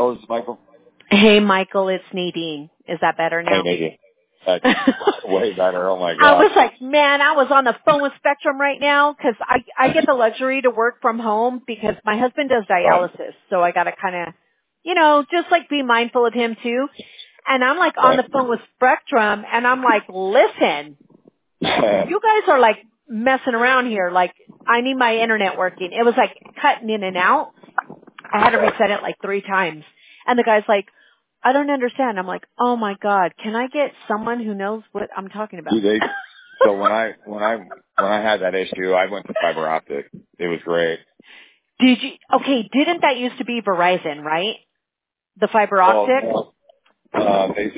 Hello, this is Michael. Hey, Michael, it's Nadine. Is that better now? Hey, Nadine. That's way better. Oh, my God. I was like, man, I was on the phone with Spectrum right now because I get the luxury to work from home because my husband does dialysis. So I got to kind of, just like be mindful of him too. And I'm like on the phone with Spectrum and I'm like, listen, you guys are like messing around here. Like, I need my internet working. It was like cutting in and out. I had to reset it like 3 times. And the guy's like, I don't understand. I'm like, oh my God, can I get someone who knows what I'm talking about? So when I had that issue, I went to fiber optic. It was great. Didn't that used to be Verizon, right? The fiber optic? They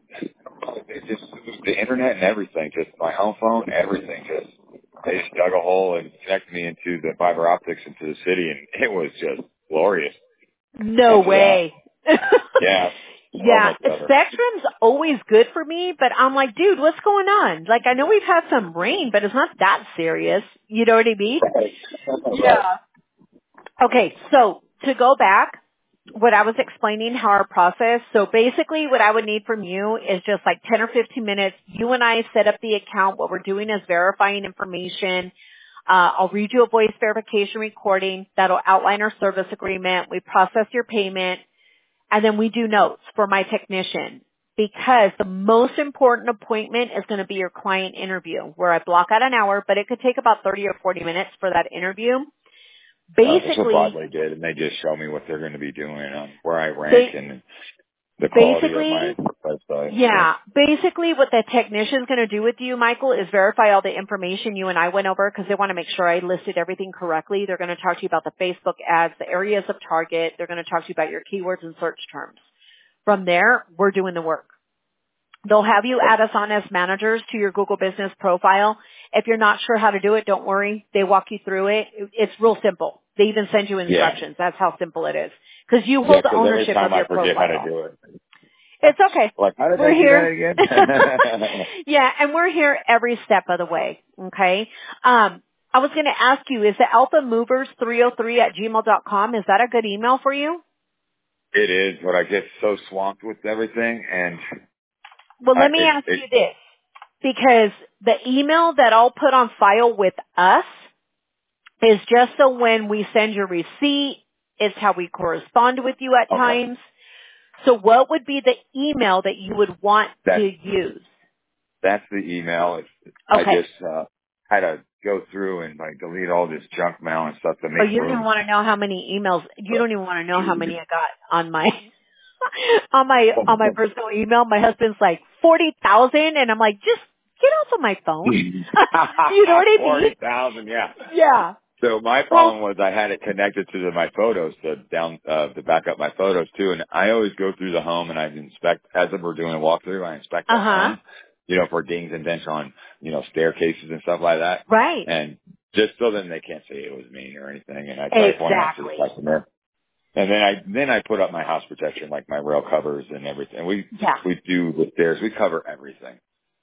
just, the internet and everything, just my home phone, everything, they just dug a hole and connected me into the fiber optics into the city, and it was just glorious. No way. Yeah. Yeah, Spectrum's always good for me, but I'm like, dude, what's going on? Like, I know we've had some rain, but it's not that serious. You know what I mean? Yeah. Okay, so to go back, what I was explaining, how our process, so basically what I would need from you is just like 10 or 15 minutes. You and I set up the account. What we're doing is verifying information. I'll read you a voice verification recording that'll outline our service agreement. We process your payment, and then we do notes for my technician because the most important appointment is going to be your client interview where I block out an hour, but it could take about 30 or 40 minutes for that interview. Basically, that's what Broadway did, and they just show me what they're going to be doing, where I rank, and the quality of my website. Yeah, basically what the technician's going to do with you, Michael, is verify all the information you and I went over because they want to make sure I listed everything correctly. They're going to talk to you about the Facebook ads, the areas of target. They're going to talk to you about your keywords and search terms. From there, we're doing the work. They'll have you add us on as managers to your Google Business profile. If you're not sure how to do it, don't worry. They walk you through it. It's real simple. They even send you instructions. Yeah. That's how simple it is. Because you hold the ownership of your profile. Every time I forget how to do it. It's okay. Like, how did I do that again? Yeah, and we're here every step of the way, okay? I was going to ask you, is the alphamovers303@gmail.com, is that a good email for you? It is, but I get so swamped with everything, and... Well, let me ask you this, because the email that I'll put on file with us is just so when we send your receipt, it's how we correspond with you at times. So what would be the email that you would want to use? That's the email. I just had to go through and delete all this junk mail and stuff to make room. You don't even want to know how many emails. You don't even want to know how many I got on my on my personal email. My husband's like 40,000, and I'm like, just get off of my phone. You know what I mean? 40,000, yeah. Yeah. So my problem was I had it connected to my photos to back up my photos too. And I always go through the home and I inspect, as if we're doing a walkthrough, I inspect the home, for dings and dents on, staircases and stuff like that. Right. And just so then they can't say it was me or anything. And I try to point out to the customer. And then I put up my house protection, like my rail covers and everything. We do the stairs. We cover everything.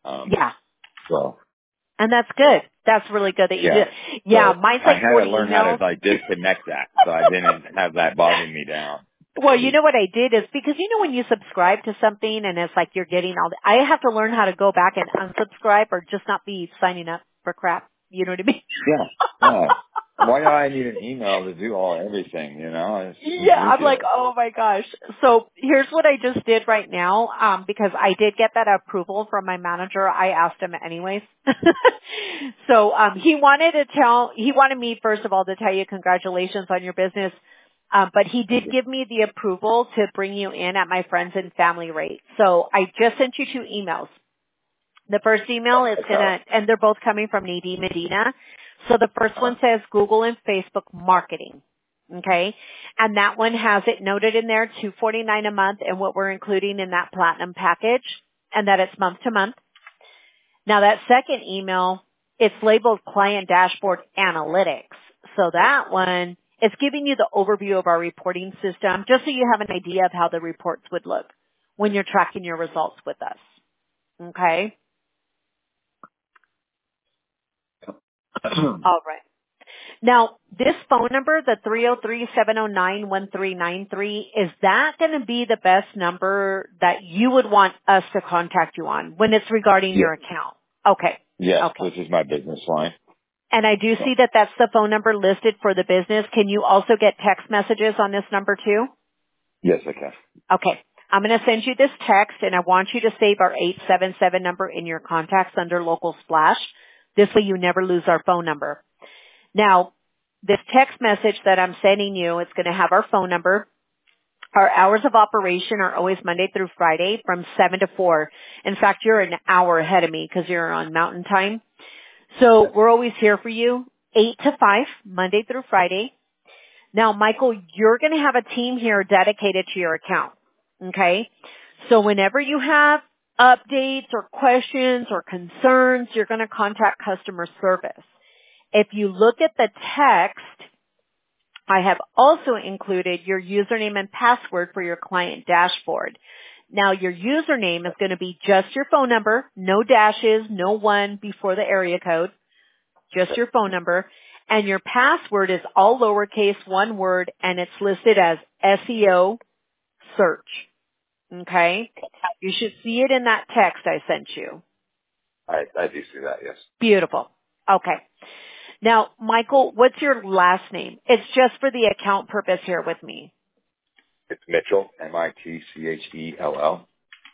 So. And that's good. That's really good that you did. Yeah, so mine's like 40 emails. I had to learn how to disconnect that, so I didn't have that bogging me down. Well, you know what I did is because when you subscribe to something and it's like you're getting I have to learn how to go back and unsubscribe or just not be signing up for crap. You know what I mean? Yeah. Why do I need an email to do everything, I'm like, oh my gosh. So here's what I just did right now, because I did get that approval from my manager. I asked him anyways. So, he wanted me first of all to tell you congratulations on your business. But he did give me the approval to bring you in at my friends and family rate. So I just sent you 2 emails. The first email is and they're both coming from Nadine Medina. So the first one says Google and Facebook marketing. Okay. And that one has it noted in there, $249 a month and what we're including in that platinum package and that it's month to month. Now that second email, it's labeled client dashboard analytics. So that one, it's giving you the overview of our reporting system just so you have an idea of how the reports would look when you're tracking your results with us. Okay. All right. Now, this phone number, the 303-709-1393, is that going to be the best number that you would want us to contact you on when it's regarding your account? Okay. Yes, okay. This is my business line. And I do see that that's the phone number listed for the business. Can you also get text messages on this number too? Yes, I can. Okay. I'm going to send you this text, and I want you to save our 877 number in your contacts under Local Splash. This way you never lose our phone number. Now, this text message that I'm sending you, it's going to have our phone number. Our hours of operation are always Monday through Friday from 7 to 4. In fact, you're an hour ahead of me because you're on Mountain Time. So we're always here for you, 8 to 5, Monday through Friday. Now, Michael, you're going to have a team here dedicated to your account. Okay? So whenever you have updates or questions or concerns, you're going to contact customer service. If you look at the text, I have also included your username and password for your client dashboard. Now, your username is going to be just your phone number, no dashes, no one before the area code, just your phone number. And your password is all lowercase, one word, and it's listed as SEO search. Okay? You should see it in that text I sent you. I do see that, yes. Beautiful. Okay. Now, Michael, what's your last name? It's just for the account purpose here with me. It's Mitchell, Mitchell.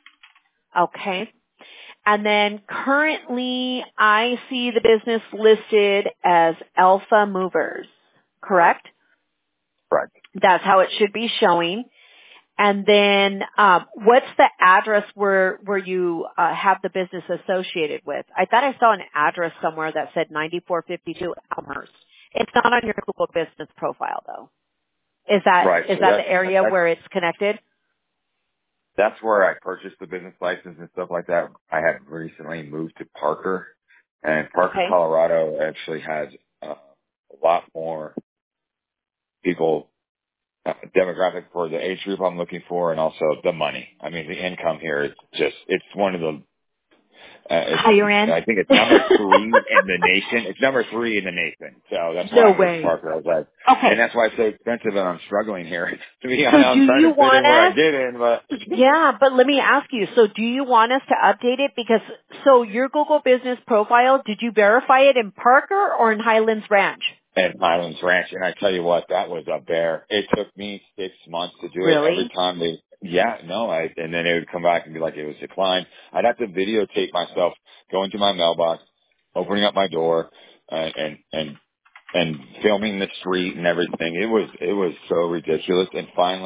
Okay. And then currently I see the business listed as Alpha Movers, correct? Correct. That's how it should be showing. And then what's the address where you have the business associated with? I thought I saw an address somewhere that said 9452 Elmhurst. It's not on your Google Business profile, though. Is that right. is that the area where it's connected? That's where I purchased the business license and stuff like that. I had recently moved to Parker, and Parker, Colorado actually has a lot more people, demographic for the age group I'm looking for, and also the money. I mean, the income here is just, it's one of the, higher end? I think it's number 3 in the nation. It's number 3 in the nation. So that's why I moved to Parker. I was like, and that's why it's so expensive, and I'm struggling here. To be honest, I'm trying to fit in where I did in, but. Yeah, but let me ask you, so do you want us to update it? Because, so your Google Business profile, did you verify it in Parker or in Highlands Ranch? In Highlands Ranch, and I tell you what, that was a bear. It took me 6 months to do it. Every time and then they would come back and be like, it was declined. I'd have to videotape myself going to my mailbox, opening up my door, and filming the street and everything. It was so ridiculous. And finally,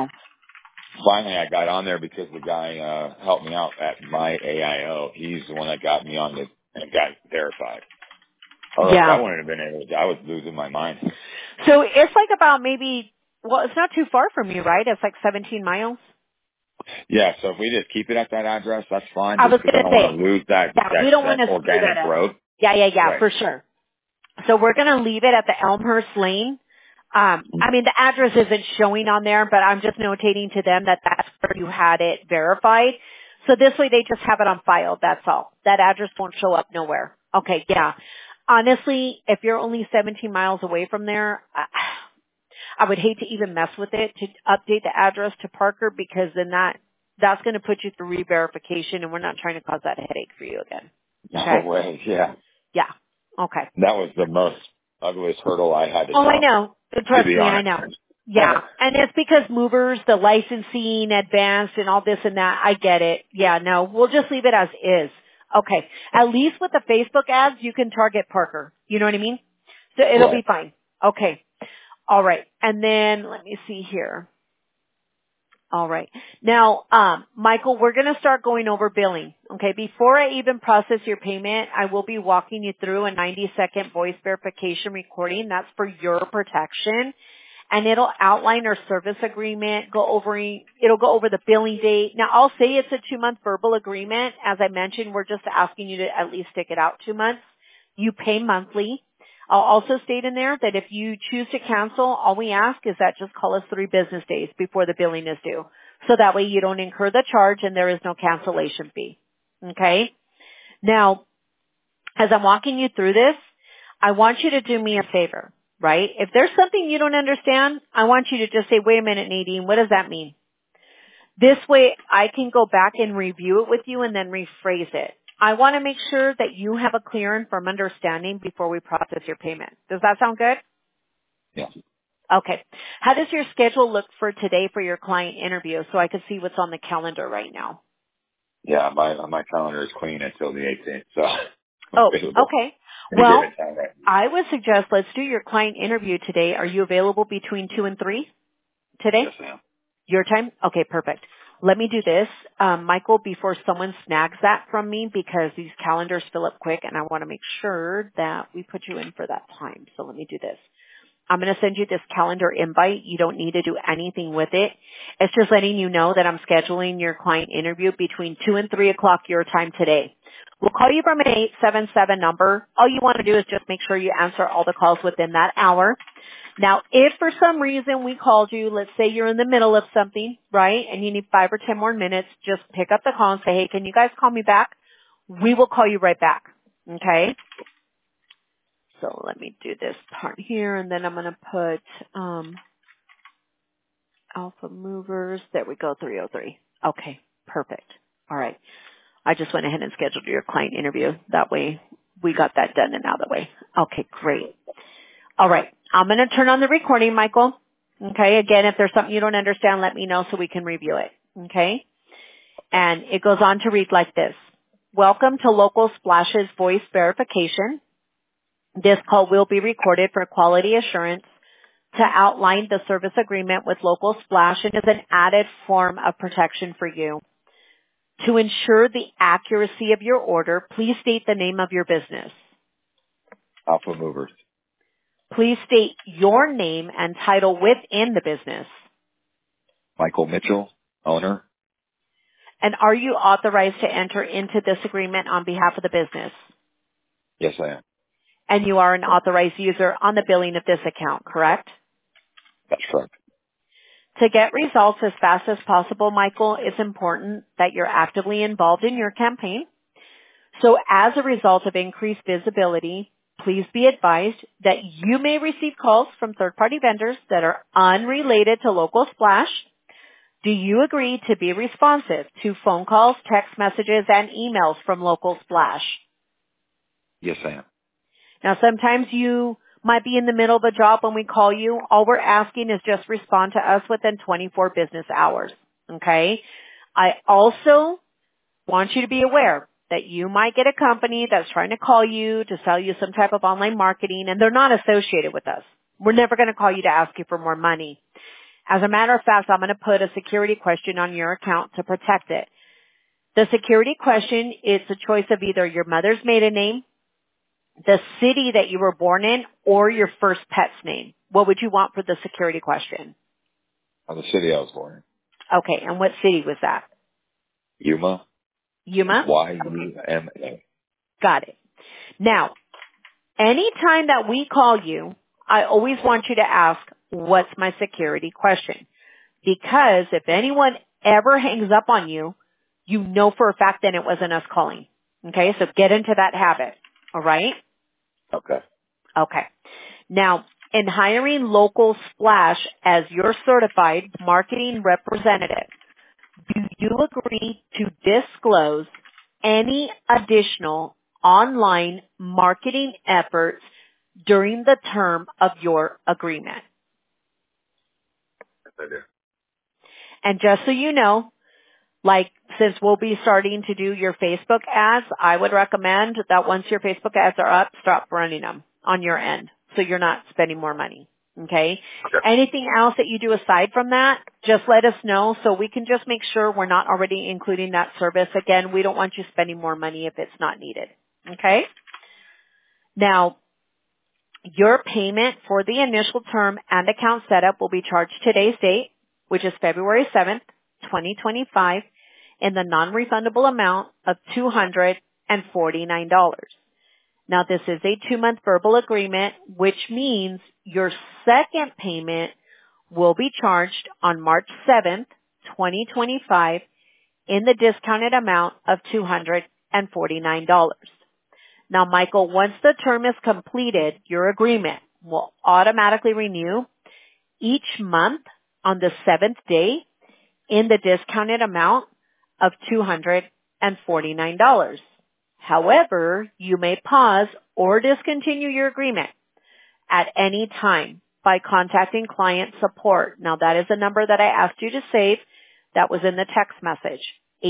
I got on there because the guy helped me out at my AIO. He's the one that got me on and got verified. I wouldn't have been able to. I was losing my mind. So it's like about it's not too far from you, right? It's like 17 miles. Yeah, so if we just keep it at that address, that's fine. I was going to say, don't want to lose that we don't want to organic growth. Yeah, right. For sure. So we're going to leave it at the Elmhurst Lane. I mean, the address isn't showing on there, but I'm just notating to them that that's where you had it verified. So this way they just have it on file. That's all. That address won't show up nowhere. Okay, yeah. Honestly, if you're only 17 miles away from there, I would hate to even mess with it to update the address to Parker, because then that's going to put you through re-verification, and we're not trying to cause that headache for you again. Okay? No way, yeah. Yeah. Okay. That was the most ugliest hurdle I had to jump. I know. Trust me, I know. Yeah. And it's because movers, the licensing, advanced, and all this and that. I get it. Yeah, no, we'll just leave it as is. Okay. At least with the Facebook ads, you can target Parker. You know what I mean? So it'll be fine. Okay. All right. And then let me see here. All right. Now, Michael, we're going to start going over billing. Okay. Before I even process your payment, I will be walking you through a 90-second voice verification recording. That's for your protection. And it'll outline our service agreement, it'll go over the billing date. Now, I'll say it's a 2-month verbal agreement. As I mentioned, we're just asking you to at least stick it out 2 months. You pay monthly. I'll also state in there that if you choose to cancel, all we ask is that just call us 3 business days before the billing is due. So that way you don't incur the charge and there is no cancellation fee. Okay? Now, as I'm walking you through this, I want you to do me a favor. right? If there's something you don't understand, I want you to just say, wait a minute, Nadine, what does that mean? This way I can go back and review it with you and then rephrase it. I want to make sure that you have a clear and firm understanding before we process your payment. Does that sound good? Yeah. Okay. How does your schedule look for today for your client interview so I can see what's on the calendar right now? Yeah, my calendar is clean until the 18th, so Oh, available. okay. Well, I would suggest let's do your client interview today. Are you available between 2 and 3 today? Yes, ma'am. Your time? Okay, perfect. Let me do this, Michael, before someone snags that from me because these calendars fill up quick and I want to make sure that we put you in for that time. So let me do this. I'm going to send you this calendar invite. You don't need to do anything with it. It's just letting you know that I'm scheduling your client interview between 2 and 3 o'clock your time today. We'll call you from an 877 number. All you want to do is just make sure you answer all the calls within that hour. Now, if for some reason we called you, let's say you're in the middle of something, right, and you need 5 or 10 more minutes, just pick up the call and say, hey, can you guys call me back? We will call you right back, okay? So let me do this part here, and then I'm going to put Alpha Movers. There we go, 303. Okay, perfect. All right. I just went ahead and scheduled your client interview. That way we got that done and out of the way. Okay, great. All right. I'm going to turn on the recording, Michael. Okay. Again, if there's something you don't understand, let me know so we can review it. Okay. And it goes on to read like this. Welcome to Local Splash's voice verification. This call will be recorded for quality assurance to outline the service agreement with Local Splash and is an added form of protection for you. To ensure the accuracy of your order, please state the name of your business. Alpha Movers. Please state your name and title within the business. Michael Mitchell, owner. And are you authorized to enter into this agreement on behalf of the business? Yes, I am. And you are an authorized user on the billing of this account, correct? That's correct. To get results as fast as possible, Michael, it's important that you're actively involved in your campaign. So as a result of increased visibility, please be advised that you may receive calls from third-party vendors that are unrelated to Local Splash. Do you agree to be responsive to phone calls, text messages, and emails from Local Splash? Yes, I am. Now, sometimes you might be in the middle of a job when we call you. All we're asking is just respond to us within 24 business hours, okay? I also want you to be aware that you might get a company that's trying to call you to sell you some type of online marketing, and they're not associated with us. We're never going to call you to ask you for more money. As a matter of fact, I'm going to put a security question on your account to protect it. The security question is a choice of either your mother's maiden name, the city that you were born in, or your first pet's name. What would you want for the security question? The city I was born Okay, and what city was that? in. Yuma. Yuma? Yuma. Got it. Now, anytime that we call you, I always want you to ask, what's my security question? Because if anyone ever hangs up on you, you know for a fact that it wasn't us calling. Okay, so get into that habit. All right? Okay. Okay. Now, in hiring Local Splash as your certified marketing representative, do you agree to disclose any additional online marketing efforts during the term of your agreement? Yes, I do. And just so you know, like since we'll be starting to do your Facebook ads, I would recommend that once your Facebook ads are up, stop running them on your end so you're not spending more money. Okay? Anything else that you do aside from that, just let us know so we can just make sure we're not already including that service. Again, we don't want you spending more money if it's not needed. Okay? Now, your payment for the initial term and account setup will be charged today's date, which is February 7th, 2025, in the non-refundable amount of $249. Now, this is a 2-month verbal agreement, which means your second payment will be charged on March 7th, 2025, in the discounted amount of $249. Now, Michael, once the term is completed, your agreement, will automatically renew each month on the 7th day in the discounted amount of $249. However, you may pause or discontinue your agreement at any time by contacting client support. Now that is the number that I asked you to save. That was in the text message.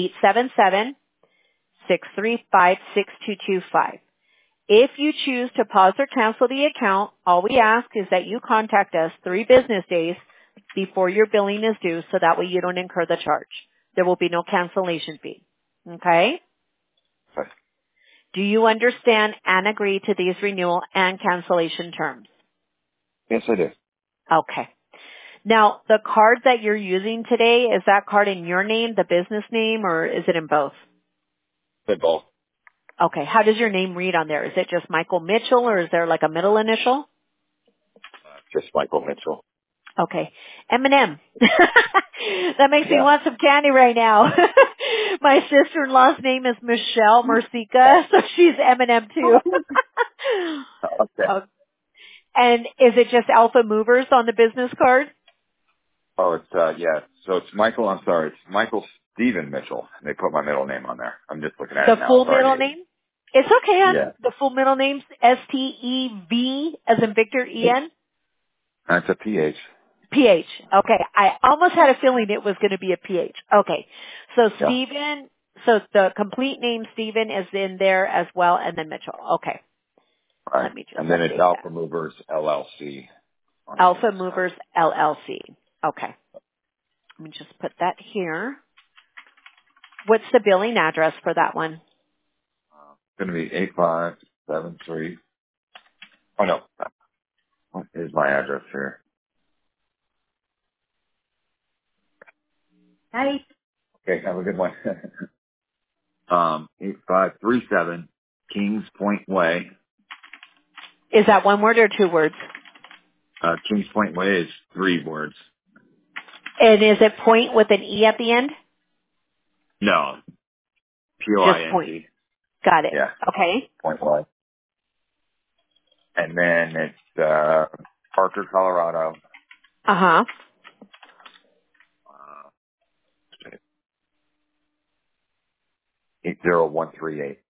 877-635-6225. If you choose to pause or cancel the account, all we ask is that you contact us 3 business days before your billing is due so that way you don't incur the charge. There will be no cancellation fee. Okay? Okay. Do you understand and agree to these renewal and cancellation terms? Yes, I do. Okay. Now, the card that you're using today, is that card in your name, the business name, or is it in both? They both. Okay. How does your name read on there? Is it just Michael Mitchell, or is there like a middle initial? Just Michael Mitchell. Okay. M&M. That makes me Yeah. want some candy right now. My sister-in-law's name is Michelle Mercica, so she's M&M too. Okay. And is it just Alpha Movers on the business card? Oh, it's, yeah. So it's Michael, I'm sorry, it's Michael Stephen Mitchell. They put my middle name on there. I'm just looking at it The now. full Sorry. middle name? It's okay, hon. Yeah. The full middle name's S-T-E-V as in Victor E-N? That's a PH. P-H. Okay. I almost had a feeling it was going to be a P-H. Okay. So Yeah. Stephen, so the complete name Stephen is in there as well, and then Mitchell. Okay. Right. Let me just And then it's update Alpha that. Movers LLC. Alpha Movers LLC. Okay. Let me just put that here. What's the billing address for that one? It's going to be 8573. Oh, no. Here's my address here. Hi. Okay, have a good one. 8537 Kings Point Way. Is that one word or 2 words? Kings Point Way is 3 words. And is it point with an E at the end? No. Just point. P-O-I-N-T. Got it. Yeah. Okay. Point Way. And then it's, Parker, Colorado. Uh-huh. 80138.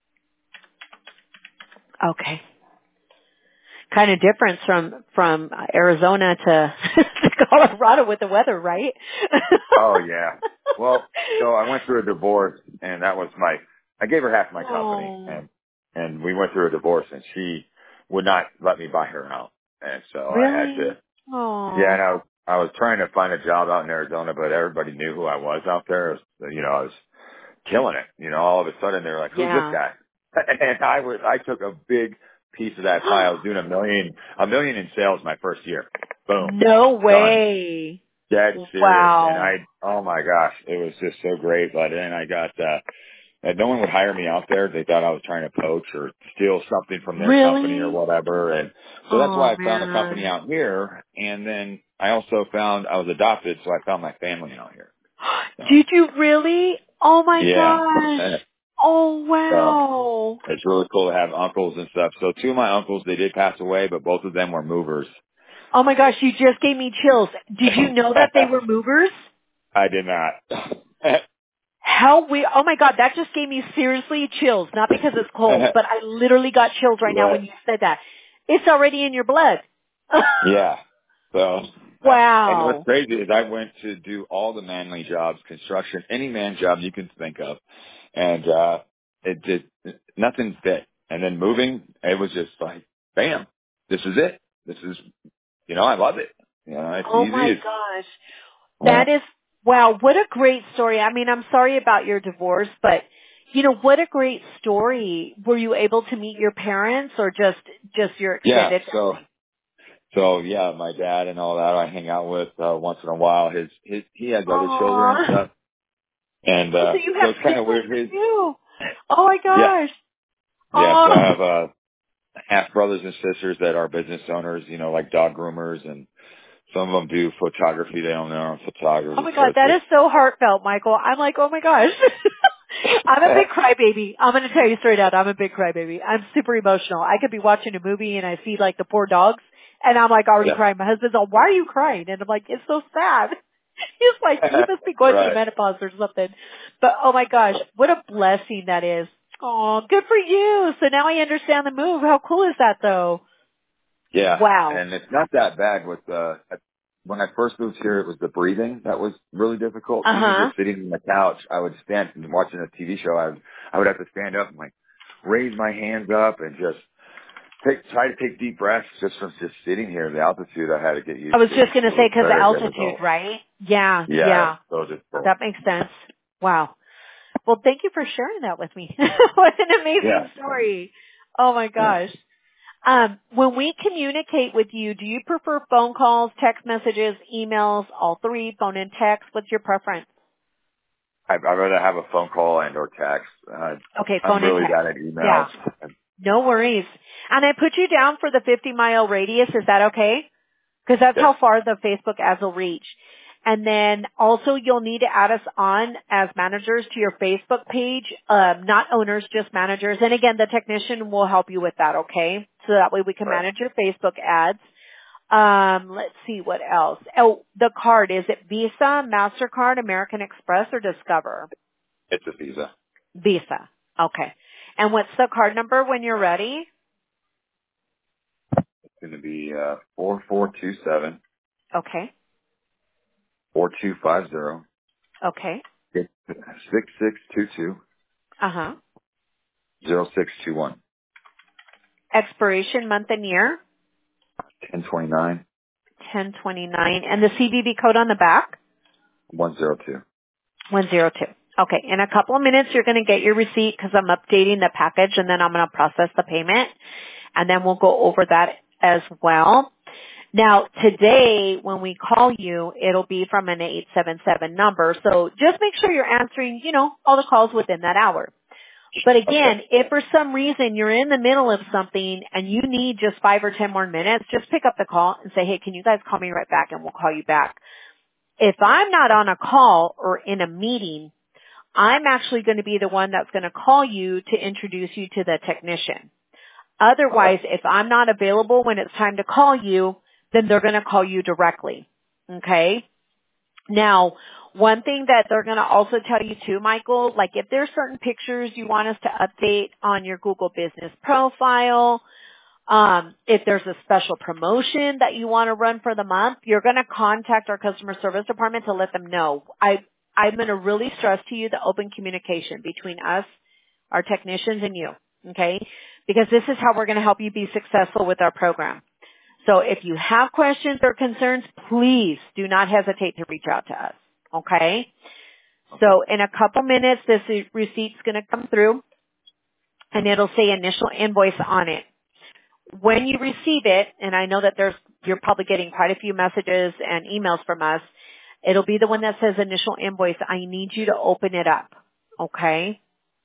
Okay. Kind of difference from Arizona to, to Colorado with the weather, right? Oh yeah. Well, so I went through a divorce and that was I gave her half my company and we went through a divorce and she would not let me buy her out. And so I had Really? to, Oh. yeah, and I was trying to find a job out in Arizona, but everybody knew who I was out there. You know, I was killing it. You know, all of a sudden they were like, who's this Yeah. guy? And I took a big piece of that pie. I was doing a million in sales my first year. Boom. No Done. way. Dead serious. And Wow. oh my gosh, it was just so great. But then I got, no one would hire me out there. They thought I was trying to poach or steal something from their company or Really? whatever. And so that's Oh why I found a company man. out here. And then I also found I was adopted, so I found my family out here. So, Did you really? Oh my yeah. gosh. Oh So wow. it's really cool to have uncles and stuff. So 2 of my uncles, they did pass away, but both of them were movers. Oh my gosh, you just gave me chills. Did you know that they were movers? I did not. How we, oh my god, that just gave me seriously chills. Not because it's cold, but I literally got chills right now Right. when you said that. It's already in your blood. Yeah. So, and what's Wow. crazy is I went to do all the manly jobs, construction, any man job you can think of. And, it did, nothing fit. And then moving, it was just like, bam, this is it. This is, I love it. It's Oh my easy. gosh. Yeah. That is, wow, what a great story. I mean, I'm sorry about your divorce, but what a great story. Were you able to meet your parents or just your Yeah. extended family? So yeah, my dad and all that I hang out with, once in a while. He has other children and Aww. stuff. And, So you so have it's kind of siblings weird. too. Oh my Yeah. gosh. Yeah. So I Oh. have, half brothers and sisters that are business owners, like dog groomers, and some of them do photography. They own their own Oh photography. my So god, it's that just, is so heartfelt, Michael. I'm like, oh my gosh. I'm a big crybaby. I'm going to tell you straight out, I'm a big crybaby. I'm super emotional. I could be watching a movie and I see like the poor dogs And I'm like already crying. My husband's all, why are you crying? And I'm like, it's so sad. He's like, you must be going through menopause or something. But oh my gosh, what a blessing that is. Oh, good for you. So now I understand the move. How cool is that though? Yeah. Wow. And it's not that bad with when I first moved here, it was the breathing that was really difficult. Even just sitting on the couch, I would stand and watching a TV show. I would have to stand up and like raise my hands up and just try to take deep breaths just from just sitting here. The altitude I had to get used to. I was just going to say because the altitude, right? Yeah. Yeah. So difficult. That makes sense. Wow. Well, thank you for sharing that with me. What an amazing story. Oh my gosh. When we communicate with you, do you prefer phone calls, text messages, emails, all three, phone and text? What's your preference? I'd rather have a phone call and or text. Okay, phone I'm really and text. bad at emails. Yeah. No worries. And I put you down for the 50-mile radius. Is that okay? Because that's how far the Facebook ads will reach. And then also you'll need to add us on as managers to your Facebook page, not owners, just managers. And again, the technician will help you with that, okay? So that way we can manage your Facebook ads. Let's see what else. Oh, the card. Is it Visa, MasterCard, American Express, or Discover? It's a Visa. Visa. Okay. And what's the card number when you're ready? It's going to be 4427. Okay. 4250. Okay. 6622. 0621. Expiration month and year? 1029. 1029. And the CVV code on the back? 102. 102. Okay. In a couple of minutes, you're going to get your receipt because I'm updating the package and then I'm going to process the payment. And then we'll go over that as well. Now, today, when we call you, it'll be from an 877 number. So just make sure you're answering, all the calls within that hour. But again, if for some reason you're in the middle of something and you need just 5 or 10 more minutes, just pick up the call and say, hey, can you guys call me right back and we'll call you back. If I'm not on a call or in a meeting, I'm actually going to be the one that's going to call you to introduce you to the technician. Otherwise, if I'm not available when it's time to call you, then they're going to call you directly. Okay? Now, one thing that they're going to also tell you too, Michael, like if there's certain pictures you want us to update on your Google business profile, if there's a special promotion that you want to run for the month, you're going to contact our customer service department to let them know. I'm going to really stress to you the open communication between us, our technicians, and you. Okay? Because this is how we're going to help you be successful with our program. So if you have questions or concerns, please do not hesitate to reach out to us. Okay? So in a couple minutes, this receipt's going to come through, and it'll say initial invoice on it. When you receive it, and I know that you're probably getting quite a few messages and emails from us, it'll be the one that says initial invoice. I need you to open it up. Okay?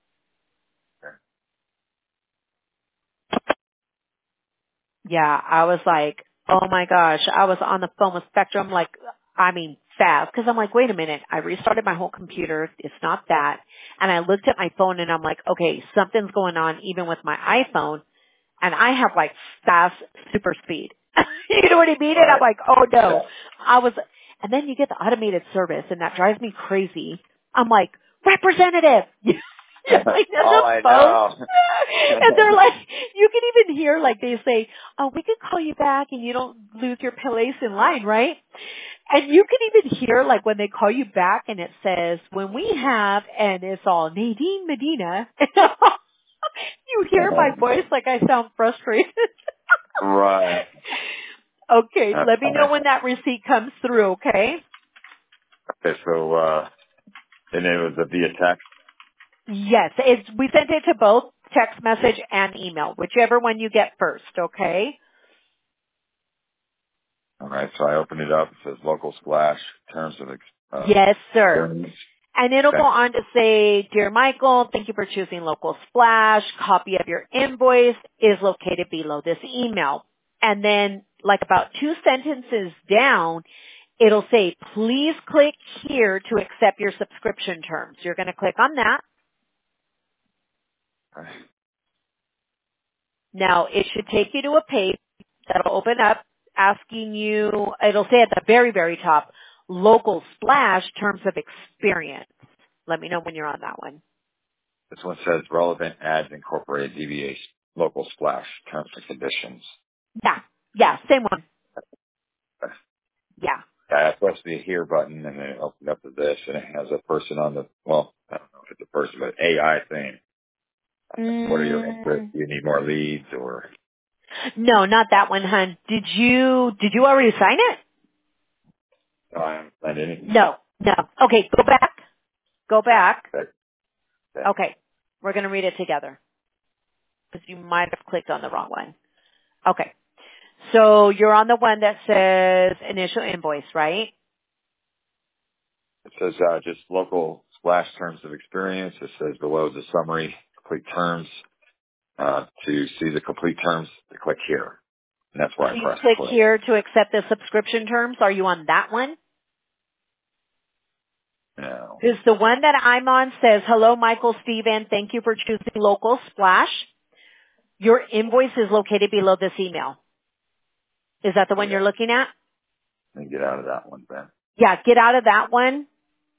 Yeah, I was like, oh my gosh, I was on the phone with Spectrum fast, because I'm like, wait a minute, I restarted my whole computer, it's not that, and I looked at my phone and I'm like, okay, something's going on even with my iPhone, and I have like fast super speed. You know what I mean? And I'm like, oh no. And then you get the automated service and that drives me crazy. I'm like, representative! Like, I know. And they're like, you can even hear like they say, oh, we can call you back and you don't lose your place in line, right? And you can even hear like when they call you back and it says, when we have, and it's all Nadine Medina. You hear my voice like I sound frustrated. Right. Okay, let me know when that receipt comes through, okay? Okay, so, and it was via text? Yes, we sent it to both text message and email, whichever one you get first, okay? All right, so I open it up. It says local splash, terms of yes, sir. terms. And it'll go on to say, Dear Michael, thank you for choosing Local Splash. Copy of your invoice is located below this email. And then, like about 2 sentences down, it'll say, please click here to accept your subscription terms. You're going to click on that. Now, it should take you to a page that'll open up asking you, it'll say at the very, very top, local splash terms of experience. Let me know when you're on that one. This one says relevant ads incorporated DBA local splash terms and conditions. Yeah, same one. Yeah. I pressed the here button and then it opened up to this and it has a person on the, well, I don't know if it's a person, but AI thing. What are your interests? Do you need more leads or? No, not that one, hon. Did you already sign it? No, I haven't signed anything. No. Okay, go back. Okay. Okay. We're going to read it together because you might have clicked on the wrong one. Okay. So you're on the one that says initial invoice, right? It says just local splash terms of experience. It says below the summary, complete terms. To see the complete terms, to click here. And that's where So I you press click play. here to accept the subscription terms. Are you on that one? No. Because the one that I'm on says, hello, Michael Steven. Thank you for choosing local splash. Your invoice is located below this email. Is that the one you're looking at? Let me get out of that one, Ben. Yeah, get out of that one.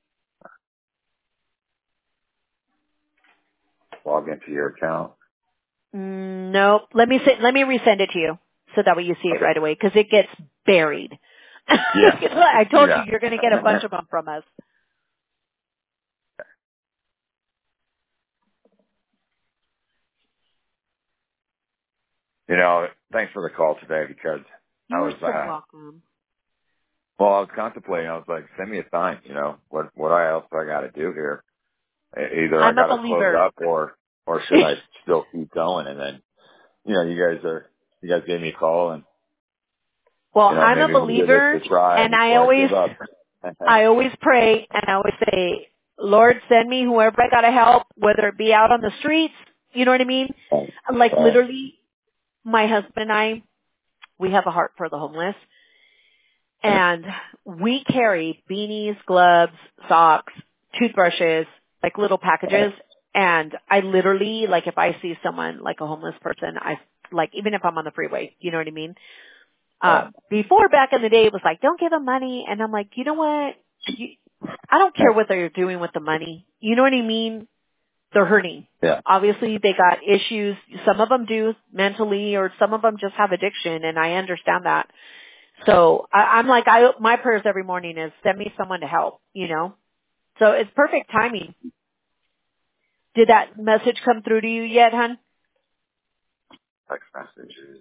Log into your account. Nope. Let me resend it to you so that way you see it right away because it gets buried. Yeah. I told you you're going to get a bunch of them from us. You know, thanks for the call today because I was, You're so welcome. well, I was contemplating. I was like, send me a sign, you know, what else do I got to do here? Either I I'm a got to close believer. up or should I still keep going? And then, you know, you guys gave me a call and, Well, you know, I'm a maybe we'll give believer, this a try and I before I give up. always pray, and I always say, Lord, send me whoever I gotta help, whether it be out on the streets, you know what I mean? Like literally, my husband and I, we have a heart for the homeless, and we carry beanies, gloves, socks, toothbrushes, like little packages, and I literally, like if I see someone, like a homeless person, like even if I'm on the freeway, you know what I mean? Before back in the day, it was like, don't give them money. And I'm like, you know what? I don't care what they're doing with the money. You know what I mean? They're hurting. Yeah. Obviously, they got issues. Some of them do mentally, or some of them just have addiction, and I understand that. So I'm like, my prayers every morning is send me someone to help, you know? So it's perfect timing. Did that message come through to you yet, hon? Text messages.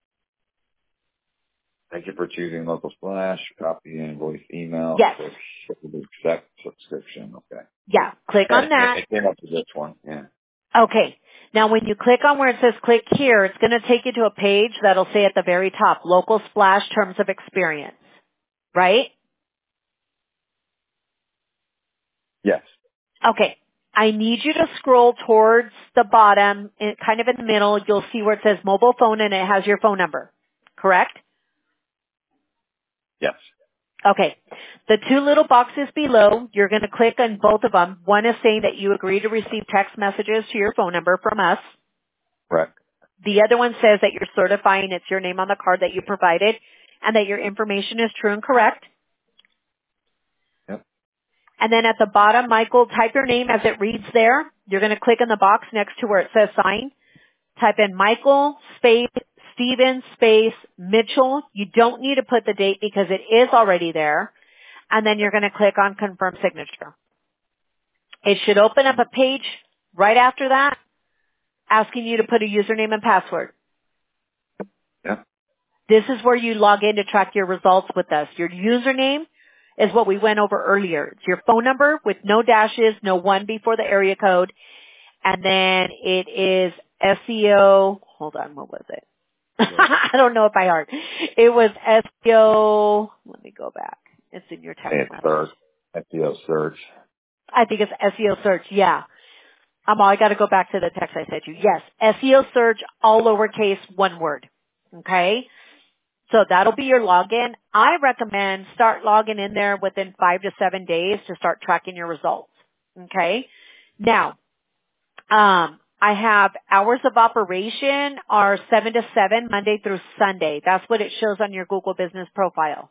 Thank you for choosing Local Splash. Copy invoice email. Yes. Accept subscription. Okay. Yeah. Click on that. It came up to this one. Yeah. Okay. Now when you click on where it says click here, it's going to take you to a page that'll say at the very top, local splash terms of experience. Right? Yes. Okay. I need you to scroll towards the bottom, kind of in the middle. You'll see where it says mobile phone and it has your phone number. Correct? Yes. Okay. The two little boxes below, you're going to click on both of them. One is saying that you agree to receive text messages to your phone number from us. Right. The other one says that you're certifying it's your name on the card that you provided and that your information is true and correct. Yep. And then at the bottom, Michael, type your name as it reads there. You're going to click in the box next to where it says sign. Type in Michael space Steven space Mitchell. You don't need to put the date because it is already there. And then you're going to click on confirm signature. It should open up a page right after that asking you to put a username and password. Yeah. This is where you log in to track your results with us. Your username is what we went over earlier. It's your phone number with no dashes, no one before the area code. And then it is SEO. Hold on, what was it? I don't know if I heard. It was SEO. Let me go back. It's in your text message. SEO search. I think it's SEO search. Yeah. I got to go back to the text I sent you. Yes. SEO search, all lowercase, one word. Okay. So that'll be your login. I recommend start logging in there within 5 to 7 days to start tracking your results. Okay. Now, I have hours of operation are 7 to 7, Monday through Sunday. That's what it shows on your Google Business profile.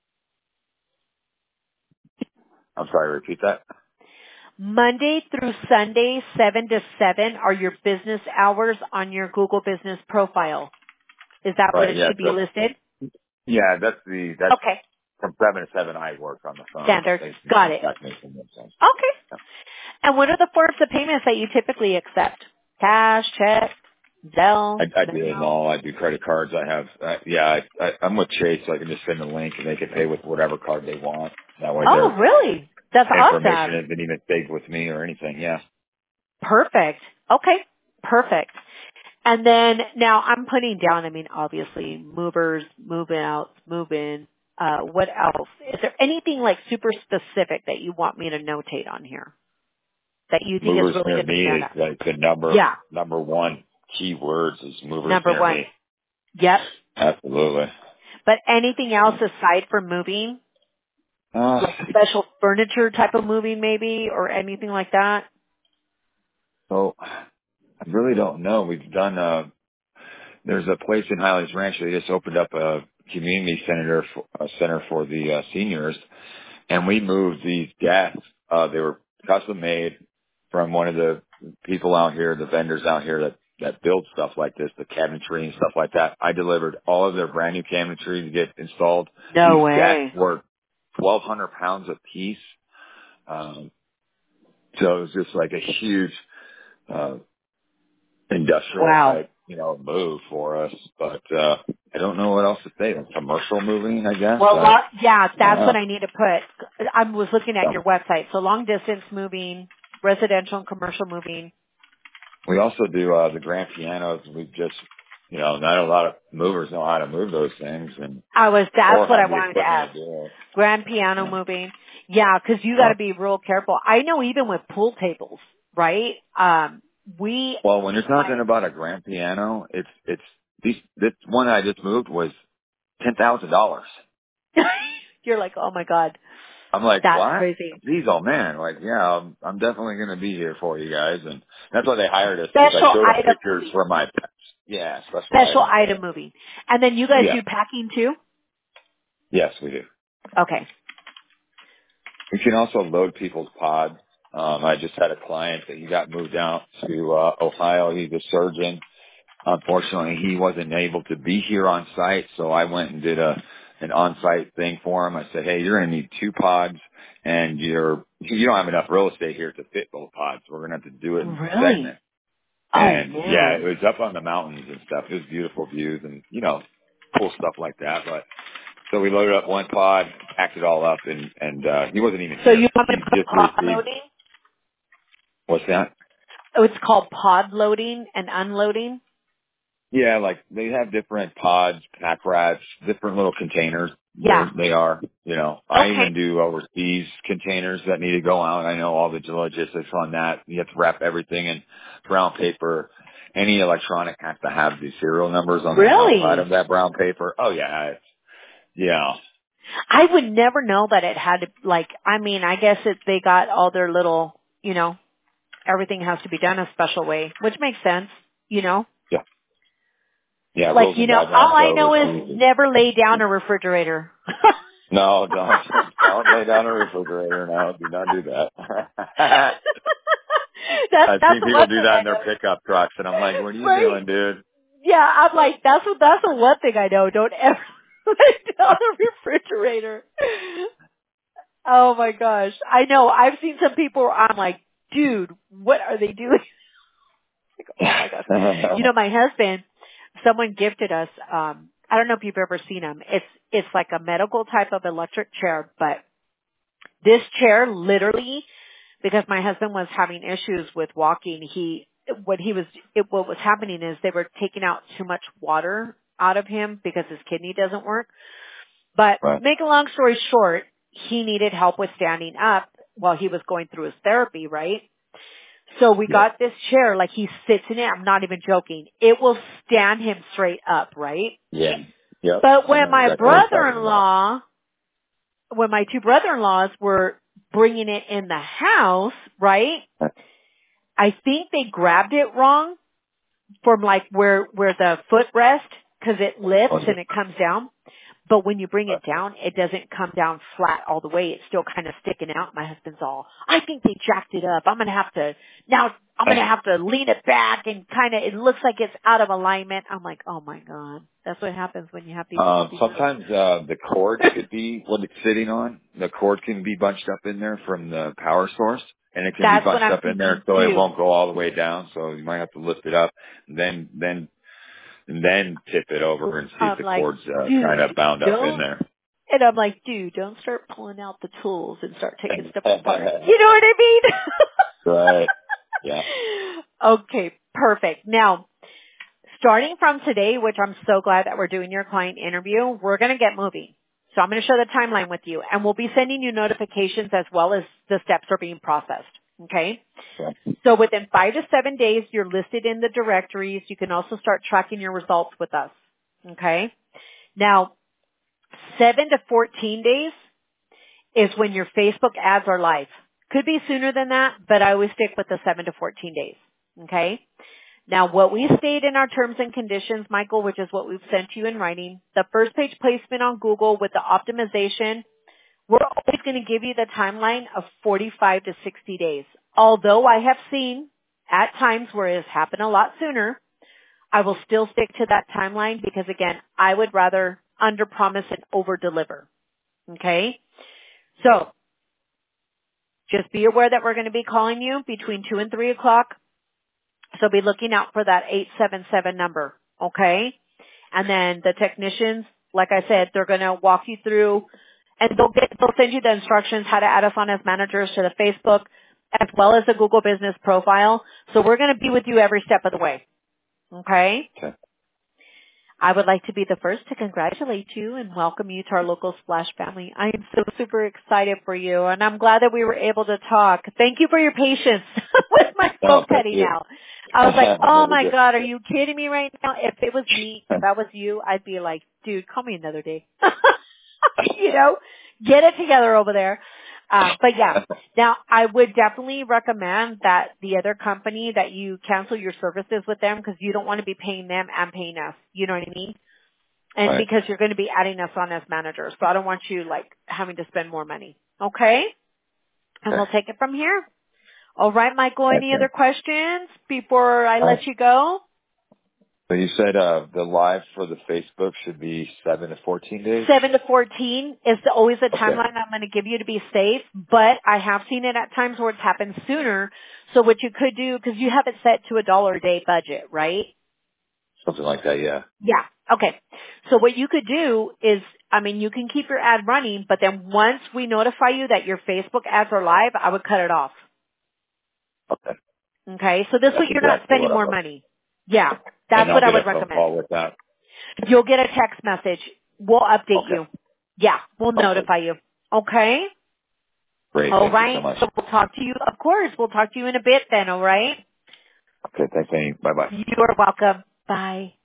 I'm sorry, repeat that. Monday through Sunday, 7 to 7 are your business hours on your Google Business profile. Is that what it should be listed? Yeah, that's okay. From 7 to 7 I work on the phone. Standard. Got it. That makes sense. Okay. Yeah. And what are the forms of payments that you typically accept? Cash, check, Zelle? I do it all. I do credit cards. I have, I'm with Chase, so I can just send a link and they can pay with whatever card they want. That way really? That's awesome. Information isn't even saved with me or anything, yeah. Perfect. Okay. Perfect. And then now I'm putting down, obviously movers, move outs, move in. What else? Is there anything like super specific that you want me to notate on here that you think movers is really near going to me stand is out? like the number one key words is movers number near one. me. Yep. Absolutely. But anything else aside from moving? Like special furniture type of moving maybe or anything like that? So I really don't know. We've done there's a place in Highlands Ranch. They just opened up a community center for the seniors, and we moved these desks. They were custom made from one of the people out here, the vendors out here that build stuff like this, the cabinetry and stuff like that. I delivered all of their brand new cabinetry to get installed. No These way. desks were 1,200 pounds a piece. So it was just like a huge industrial type, move for us. But I don't know what else to say. Commercial moving, I guess. Well, that's what I need to put. I was looking at your website. So long distance moving, residential and commercial moving. We also do the grand pianos. We've just, not a lot of movers know how to move those things. And that's what I wanted to ask. Grand piano moving. Yeah, because you got to be real careful. I know even with pool tables, right? Well, when you're talking about a grand piano, this one I just moved was $10,000. You're like, oh my God. I'm like, that's what? Crazy. Geez, oh man, like, yeah, I'm definitely going to be here for you guys. And that's why they hired us. Special I showed them item pictures moving. for my pets. Yeah, special item moving. And then you guys do packing too? Yes, we do. Okay. We can also load people's pods. I just had a client that he got moved out to Ohio. He's a surgeon. Unfortunately, he wasn't able to be here on site, so I went and did an on-site thing for him. I said, hey, you're going to need 2 pods, and you don't have enough real estate here to fit both pods. We're going to have to do it in segments. And yeah, it was up on the mountains and stuff. It was beautiful views and, cool stuff like that. But so we loaded up one pod, packed it all up, and he wasn't even so here. You want me to put pod loading? What's that? Oh, it's called pod loading and unloading? Yeah, like they have different pods, pack rats, different little containers. Yeah. They are, I even do overseas containers that need to go out. I know all the logistics on that. You have to wrap everything in brown paper. Any electronic has to have the serial numbers on the outside of that brown paper. Oh yeah. Yeah. I would never know that it had to, I guess they got all their little, everything has to be done a special way, which makes sense, Yeah. Yeah. All I know is never lay down a refrigerator. No, don't lay down a refrigerator. No, do not do that. I've seen people do that in their pickup trucks, and I'm like, what are you doing, dude? Yeah, I'm like, that's the one thing I know. Don't ever lay down a refrigerator. Oh my gosh. I know. I've seen some people where I'm like, dude, what are they doing? Like, oh my gosh. My husband, someone gifted us, I don't know if you've ever seen them. It's like a medical type of electric chair, but this chair literally, because my husband was having issues with walking, what was happening is they were taking out too much water out of him because his kidney doesn't work. But make a long story short, he needed help with standing up while he was going through his therapy, right? So we got this chair, like he sits in it. I'm not even joking. It will stand him straight up, right? Yeah. Yep. But when my two brother-in-laws were bringing it in the house, right? I think they grabbed it wrong from like where the foot rests, because it lifts and it comes down. But when you bring it down, it doesn't come down flat all the way. It's still kind of sticking out. My husband's all, I think they jacked it up. I'm going to have to lean it back and it looks like it's out of alignment. I'm like, oh my God. That's what happens when you have these. Sometimes, the cord could be what it's sitting on. The cord can be bunched up in there from the power source, and it can be bunched up in there so it won't go all the way down. So you might have to lift it up and then tip it over and see if the cord's kind of bound up in there. And I'm like, dude, don't start pulling out the tools and start taking stuff apart. You know what I mean? Right. Yeah. Okay, perfect. Now, starting from today, which I'm so glad that we're doing your client interview, we're going to get moving. So I'm going to share the timeline with you, and we'll be sending you notifications as well as the steps are being processed. Okay? Sure. So within 5 to 7 days, you're listed in the directories. You can also start tracking your results with us. Okay? Now, 7 to 14 days is when your Facebook ads are live. Could be sooner than that, but I always stick with the 7 to 14 days. Okay? Now, what we state in our terms and conditions, Michael, which is what we've sent you in writing, the first page placement on Google with the optimization, we're always going to give you the timeline of 45 to 60 days. Although I have seen at times where it has happened a lot sooner, I will still stick to that timeline because, again, I would rather under-promise and over-deliver. Okay? So, just be aware that we're going to be calling you between 2 and 3 o'clock. So be looking out for that 877 number. Okay? And then the technicians, like I said, they're going to walk you through, and they'll send you the instructions how to add us on as managers to the Facebook as well as the Google Business Profile. So we're going to be with you every step of the way. Okay? Okay. I would like to be the first to congratulate you and welcome you to our local Splash family. I am so super excited for you, and I'm glad that we were able to talk. Thank you for your patience with my phone cutting out. I was like, oh my God, are you kidding me right now? If it was me, if that was you, I'd be like, dude, call me another day. You know, get it together over there. But yeah, now I would definitely recommend that the other company that you cancel your services with them because you don't want to be paying them and paying us. You know what I mean? And Right. because you're going to be adding us on as managers. So I don't want you like having to spend more money. Okay? And we'll take it from here. All right, Michael, any other questions before I let you go? So you said the live for the Facebook should be 7 to 14 days? 7 to 14 is always the timeline I'm going to give you to be safe, but I have seen it at times where it's happened sooner. So what you could do, because you have it set to $1 a day budget, right? Something like that, yeah. Yeah. Okay. So what you could do is, I mean, you can keep your ad running, but then once we notify you that your Facebook ads are live, I would cut it off. Okay. Okay. So this way you're not spending more money. Yeah. That's what I would recommend. Call with that. You'll get a text message. We'll update you. Yeah. We'll notify you. Okay? Great. All Thank right. you so much. So we'll talk to you. Of course. We'll talk to you in a bit then. All right? Okay. Thanks, Amy. Bye-bye. You are welcome. Bye.